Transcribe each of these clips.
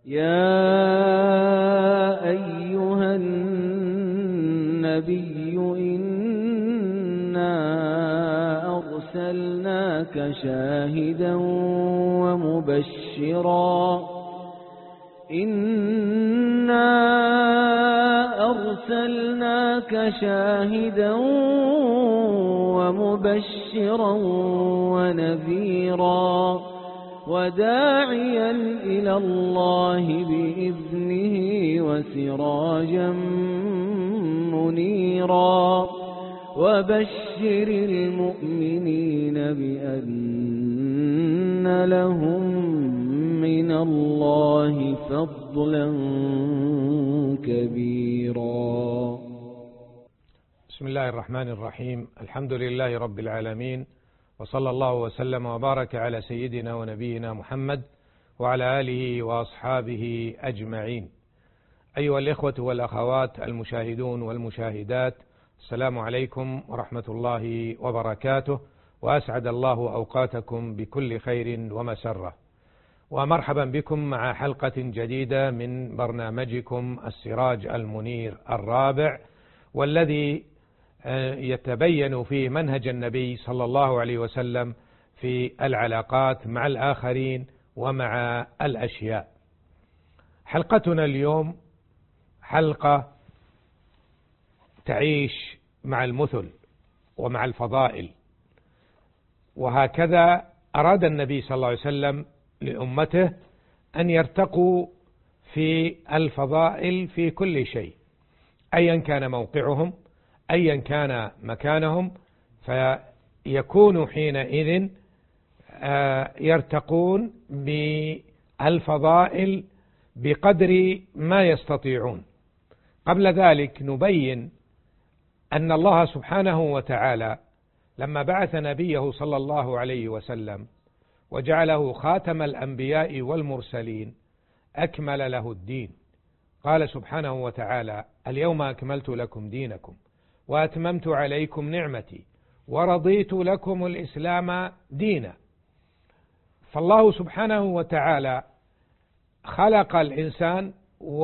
يا أيها النبي إنا أرسلناك شاهدا ومبشرا ونذيرا وداعيا إلى الله بإذنه وسراجا منيرا وبشر المؤمنين بأن لهم من الله فضلا كبيرا. بسم الله الرحمن الرحيم. الحمد لله رب العالمين، وصلى الله وسلم وبارك على سيدنا ونبينا محمد وعلى آله وأصحابه أجمعين. أيها الإخوة والأخوات المشاهدون والمشاهدات، السلام عليكم ورحمة الله وبركاته، وأسعد الله أوقاتكم بكل خير ومسرة، ومرحبا بكم مع حلقة جديدة من برنامجكم السراج المنير الرابع، والذي يتبين فيه منهج النبي صلى الله عليه وسلم في العلاقات مع الآخرين ومع الأشياء. حلقتنا اليوم حلقة تعيش مع المثل ومع الفضائل، وهكذا أراد النبي صلى الله عليه وسلم لأمته أن يرتقوا في الفضائل في كل شيء، أيا كان موقعهم، أيا كان مكانهم، فيكونوا حينئذ يرتقون بالفضائل بقدر ما يستطيعون. قبل ذلك نبين أن الله سبحانه وتعالى لما بعث نبيه صلى الله عليه وسلم وجعله خاتم الأنبياء والمرسلين أكمل له الدين. قال سبحانه وتعالى: اليوم أكملت لكم دينكم وأتممت عليكم نعمتي ورضيت لكم الإسلام دينا. فالله سبحانه وتعالى خلق الإنسان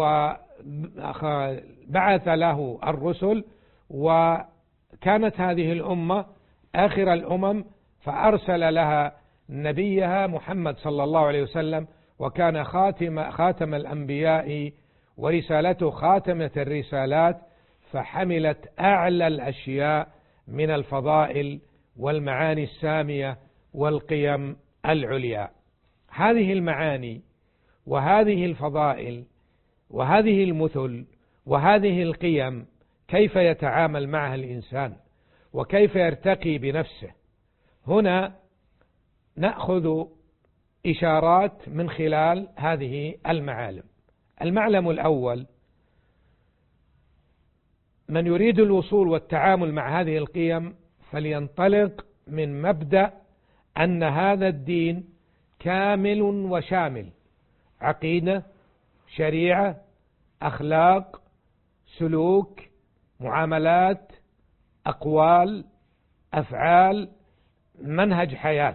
وبعث له الرسل، وكانت هذه الأمة آخر الأمم، فأرسل لها نبيها محمد صلى الله عليه وسلم، وكان خاتم الأنبياء ورسالته خاتمة الرسالات، فحملت أعلى الأشياء من الفضائل والمعاني السامية والقيم العليا. هذه المعاني وهذه الفضائل وهذه المثل وهذه القيم كيف يتعامل معها الإنسان وكيف يرتقي بنفسه؟ هنا نأخذ إشارات من خلال هذه المعالم. المعلم الأول: من يريد الوصول والتعامل مع هذه القيم فلينطلق من مبدأ أن هذا الدين كامل وشامل: عقيدة، شريعة، أخلاق، سلوك، معاملات، أقوال، أفعال، منهج حياة.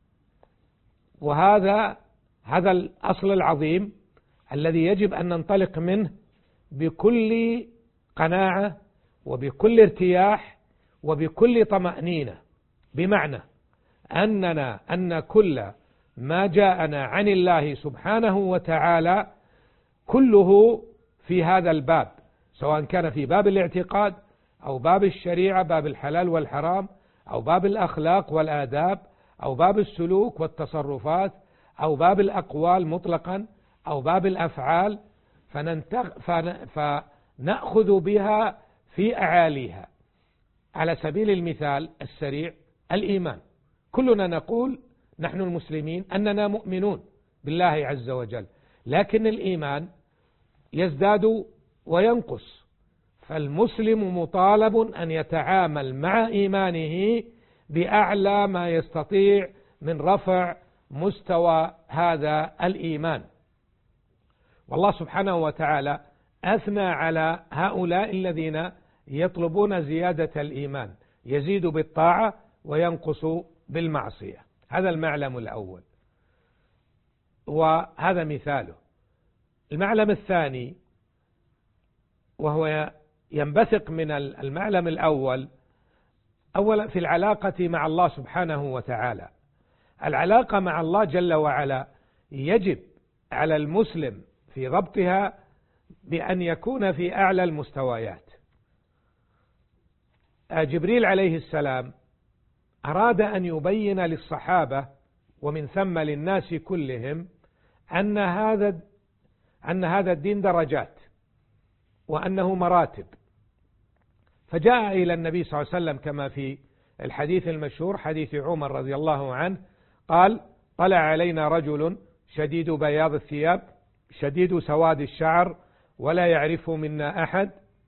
وهذا الأصل العظيم الذي يجب أن ننطلق منه بكل قناعة وبكل ارتياح وبكل طمأنينة، بمعنى أن كل ما جاءنا عن الله سبحانه وتعالى كله في هذا الباب، سواء كان في باب الاعتقاد أو باب الشريعة، باب الحلال والحرام، أو باب الأخلاق والآداب، أو باب السلوك والتصرفات، أو باب الأقوال مطلقا، أو باب الأفعال، فنأخذ بها في أعاليها. على سبيل المثال السريع: الإيمان. كلنا نقول نحن المسلمين أننا مؤمنون بالله عز وجل، لكن الإيمان يزداد وينقص، فالمسلم مطالب أن يتعامل مع إيمانه بأعلى ما يستطيع من رفع مستوى هذا الإيمان. والله سبحانه وتعالى أثنى على هؤلاء الذين يطلبون زيادة الإيمان: يزيد بالطاعة وينقص بالمعصية. هذا المعلم الأول، وهذا مثاله. المعلم الثاني وهو ينبثق من المعلم الأول، أولا في العلاقة مع الله سبحانه وتعالى. العلاقة مع الله جل وعلا يجب على المسلم في ضبطها بأن يكون في أعلى المستويات. جبريل عليه السلام أراد أن يبين للصحابة ومن ثم للناس كلهم أن هذا الدين درجات وأنه مراتب، فجاء إلى النبي صلى الله عليه وسلم كما في الحديث المشهور حديث عمر رضي الله عنه قال: طلع علينا رجل شديد بياض الثياب شديد سواد الشعر ولا يعرف منا أحد،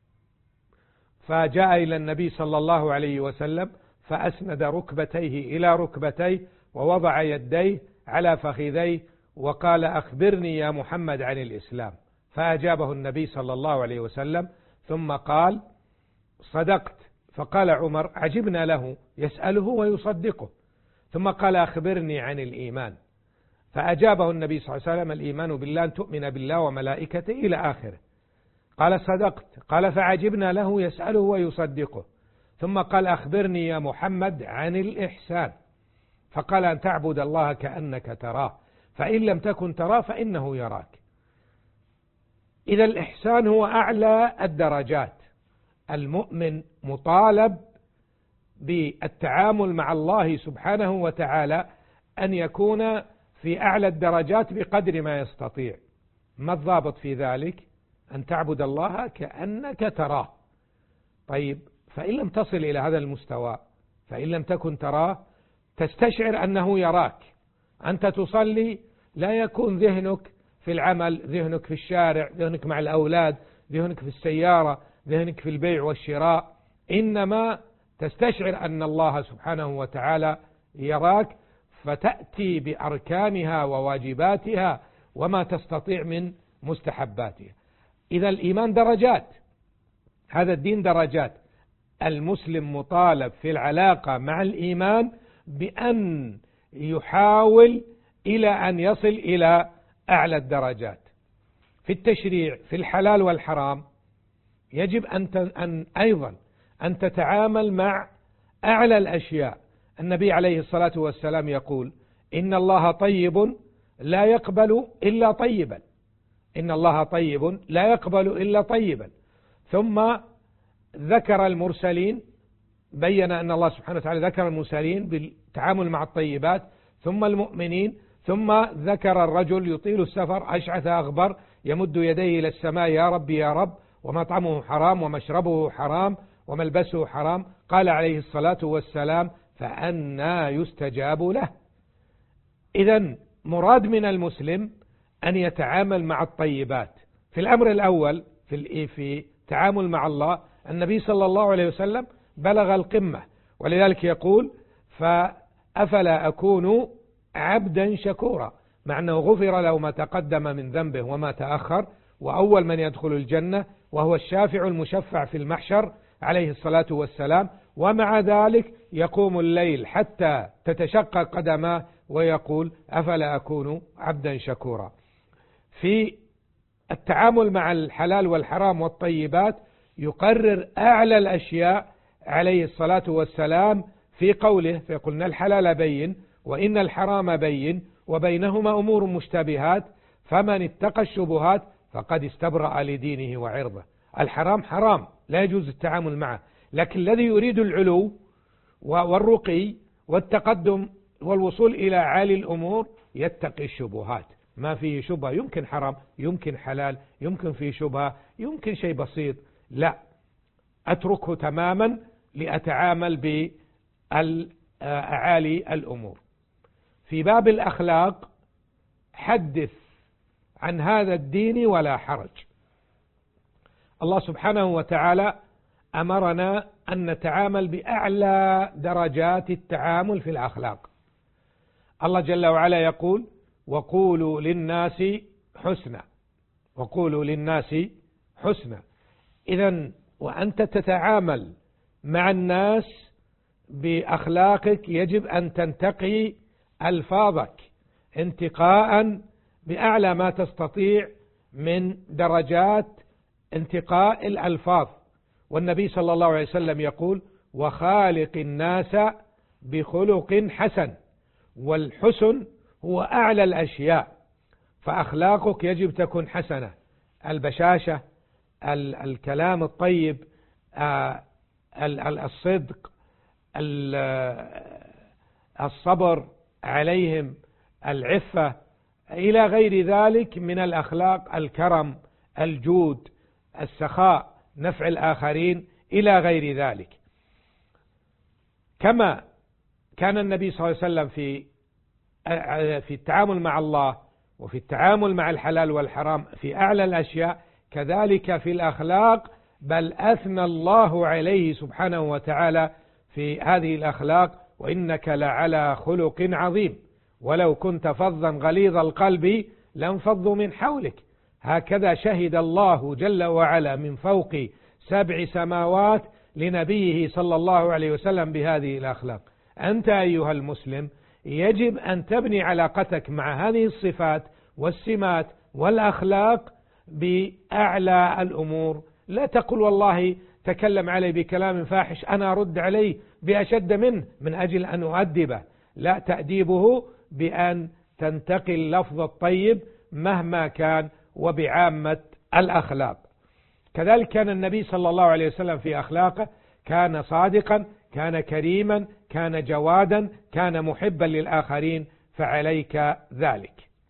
فجاء إلى النبي صلى الله عليه وسلم فأسند ركبتيه إلى ركبتيه ووضع يديه على فخذيه وقال: أخبرني يا محمد عن الإسلام. فأجابه النبي صلى الله عليه وسلم ثم قال: صدقت. فقال عمر: عجبنا له يسأله ويصدقه. ثم قال: أخبرني عن الإيمان. فأجابه النبي صلى الله عليه وسلم: الإيمان بالله أن تؤمن بالله وملائكته إلى آخره. قال: صدقت. قال: فعجبنا له يسأله ويصدقه. ثم قال: أخبرني يا محمد عن الإحسان. فقال: أن تعبد الله كأنك تراه فإن لم تكن تراه فإنه يراك. إذا الإحسان هو أعلى الدرجات. المؤمن مطالب بالتعامل مع الله سبحانه وتعالى أن يكون في أعلى الدرجات بقدر ما يستطيع. ما الضابط في ذلك؟ أن تعبد الله كأنك تراه. طيب، فإن لم تصل إلى هذا المستوى، فإن لم تكن تراه، تستشعر أنه يراك. أنت تصلي لا يكون ذهنك في العمل، ذهنك في الشارع، ذهنك مع الأولاد، ذهنك في السيارة، ذهنك في البيع والشراء، إنما تستشعر أن الله سبحانه وتعالى يراك، فتأتي بأركانها وواجباتها وما تستطيع من مستحباتها. إذا الإيمان درجات، هذا الدين درجات. المسلم مطالب في العلاقة مع الإيمان بأن يحاول إلى أن يصل إلى أعلى الدرجات. في التشريع في الحلال والحرام يجب أيضا أن تتعامل مع أعلى الأشياء. النبي عليه الصلاة والسلام يقول: إن الله طيب لا يقبل إلا طيبا. إن الله طيب لا يقبل إلا طيبا. ثم ذكر المرسلين، بين أن الله سبحانه وتعالى ذكر المرسلين بالتعامل مع الطيبات، ثم المؤمنين، ثم ذكر الرجل يطيل السفر أشعث أغبر يمد يديه إلى السماء: يا رب يا رب، ومطعمه حرام ومشربه حرام وملبسه حرام. قال عليه الصلاة والسلام: فأنى يستجاب له. إذن مراد من المسلم أن يتعامل مع الطيبات. في الأمر الأول في تعامل مع الله، النبي صلى الله عليه وسلم بلغ القمة، ولذلك يقول: فأفلا أكون عبدا شكورا، مع أنه غفر له ما تقدم من ذنبه وما تأخر، وأول من يدخل الجنة، وهو الشافع المشفع في المحشر عليه الصلاة والسلام. ومع ذلك يقوم الليل حتى تتشقق قدماه ويقول: أفلا أكون عبدا شكورا. في التعامل مع الحلال والحرام والطيبات يقرر أعلى الأشياء عليه الصلاة والسلام في قوله: فقلنا الحلال بين وإن الحرام بين وبينهما أمور مشتبهات فمن اتقى الشبهات فقد استبرأ لدينه وعرضه. الحرام حرام لا يجوز التعامل معه، لكن الذي يريد العلو والرقي والتقدم والوصول إلى عالي الأمور يتقي الشبهات. ما فيه شبهة، يمكن حرام، يمكن حلال، يمكن فيه شبهة، يمكن شيء بسيط، لا، أتركه تماما لأتعامل بأعالي الأمور. في باب الأخلاق حدث عن هذا الدين ولا حرج. الله سبحانه وتعالى أمرنا أن نتعامل بأعلى درجات التعامل في الأخلاق. الله جل وعلا يقول: وقولوا للناس حسنا. وقولوا للناس حسنا. إذن وأنت تتعامل مع الناس بأخلاقك يجب أن تنتقي ألفاظك انتقاء بأعلى ما تستطيع من درجات انتقاء الألفاظ. والنبي صلى الله عليه وسلم يقول: وخالق الناس بخلق حسن، والحسن هو أعلى الأشياء، فأخلاقك يجب تكون حسنة، البشاشة، الكلام الطيب، الصدق، الصبر عليهم، العفة، إلى غير ذلك من الأخلاق، الكرم، الجود، السخاء، نفع الآخرين، إلى غير ذلك. كما كان النبي صلى الله عليه وسلم في التعامل مع الله وفي التعامل مع الحلال والحرام في أعلى الأشياء، كذلك في الأخلاق، بل أثنى الله عليه سبحانه وتعالى في هذه الأخلاق: وإنك لعلى خلق عظيم، ولو كنت فظا غليظ القلب لانفضوا من حولك. هكذا شهد الله جل وعلا من فوق 7 سماوات لنبيه صلى الله عليه وسلم بهذه الأخلاق. أنت أيها المسلم يجب أن تبني علاقتك مع هذه الصفات والسمات والأخلاق بأعلى الأمور. لا تقل والله تكلم علي بكلام فاحش أنا أرد عليه بأشد منه من أجل أن أؤدبه. لا، تأديبه بأن تنتقي اللفظ الطيب مهما كان وبعامة الأخلاق. كذلك كان النبي صلى الله عليه وسلم في أخلاقه: كان صادقا، كان كريما، كان جوادا، كان محبا للآخرين، فعليك ذلك.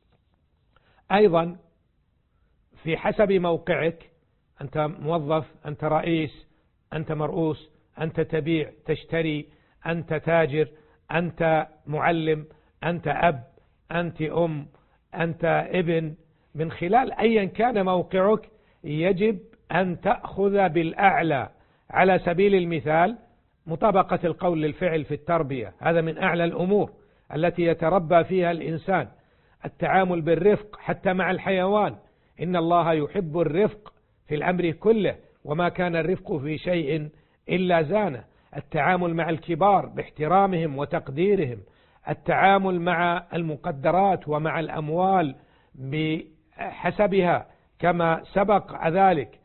أيضا في حسب موقعك، أنت موظف، أنت رئيس، أنت مرؤوس، أنت تبيع تشتري، أنت تاجر، أنت معلم، أنت أب، أنت أم، أنت ابن، من خلال أيا كان موقعك يجب أن تأخذ بالأعلى. على سبيل المثال مطابقة القول للفعل في التربية، هذا من أعلى الأمور التي يتربى فيها الإنسان. التعامل بالرفق حتى مع الحيوان، إن الله يحب الرفق في الأمر كله، وما كان الرفق في شيء إلا زانه. التعامل مع الكبار باحترامهم وتقديرهم، التعامل مع المقدرات ومع الأموال بحسبها كما سبق ذلك،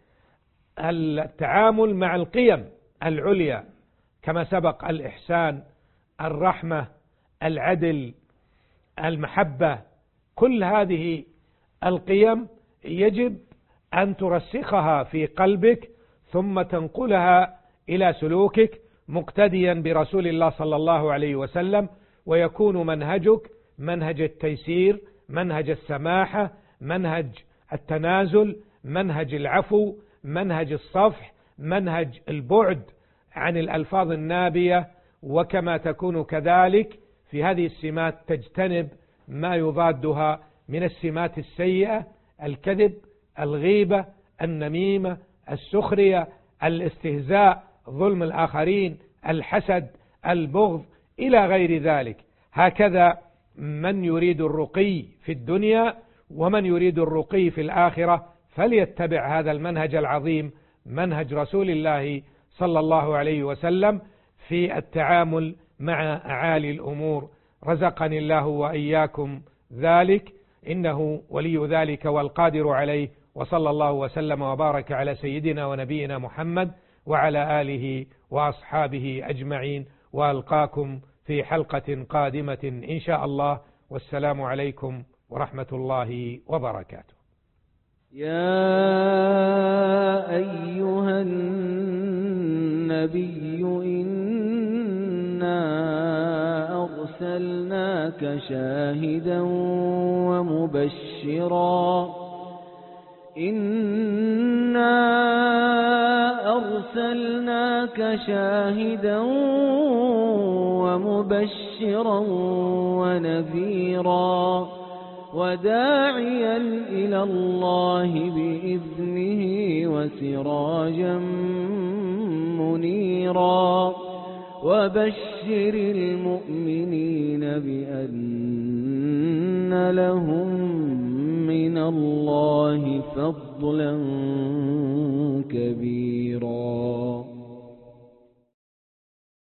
التعامل مع القيم العليا كما سبق: الإحسان، الرحمة، العدل، المحبة. كل هذه القيم يجب أن ترسخها في قلبك ثم تنقلها إلى سلوكك مقتديا برسول الله صلى الله عليه وسلم، ويكون منهجك منهج التيسير، منهج السماحة، منهج التنازل، منهج العفو، منهج الصفح، منهج البعد عن الألفاظ النابية. وكما تكون كذلك في هذه السمات تجتنب ما يضادها من السمات السيئة: الكذب، الغيبة، النميمة، السخرية، الاستهزاء، ظلم الآخرين، الحسد، البغض، إلى غير ذلك. هكذا من يريد الرقي في الدنيا ومن يريد الرقي في الآخرة فليتبع هذا المنهج العظيم، منهج رسول الله صلى الله عليه وسلم في التعامل مع أعالي الأمور. رزقني الله وإياكم ذلك، إنه ولي ذلك والقادر عليه. وصلى الله وسلم وبارك على سيدنا ونبينا محمد وعلى آله وأصحابه أجمعين، وألقاكم في حلقة قادمة إن شاء الله، والسلام عليكم ورحمة الله وبركاته. يا أيها النبي إنا أرسلناك شاهدا ومبشرا ونذيرا وداعيا إلى الله بإذنه وسراجا منيرا. وبشر المؤمنين بأن لهم من الله فضلا كبيرا.